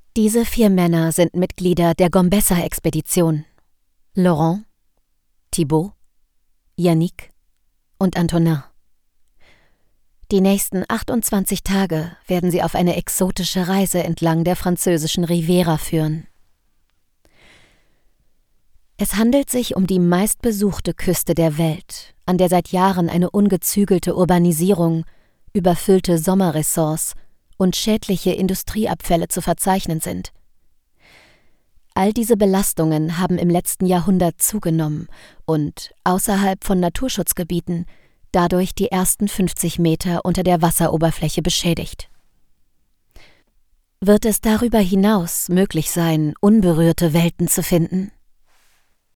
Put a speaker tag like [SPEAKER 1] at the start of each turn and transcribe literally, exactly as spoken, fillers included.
[SPEAKER 1] Diese vier Männer sind Mitglieder der Gombessa-Expedition. Laurent, Thibaut, Yannick und Antonin. Die nächsten achtundzwanzig Tage werden sie auf eine exotische Reise entlang der französischen Riviera führen. Es handelt sich um die meistbesuchte Küste der Welt, an der seit Jahren eine ungezügelte Urbanisierung, überfüllte Sommerressorts und schädliche Industrieabfälle zu verzeichnen sind. All diese Belastungen haben im letzten Jahrhundert zugenommen und außerhalb von Naturschutzgebieten dadurch die ersten fünfzig Meter unter der Wasseroberfläche beschädigt. Wird es darüber hinaus möglich sein, unberührte Welten zu finden?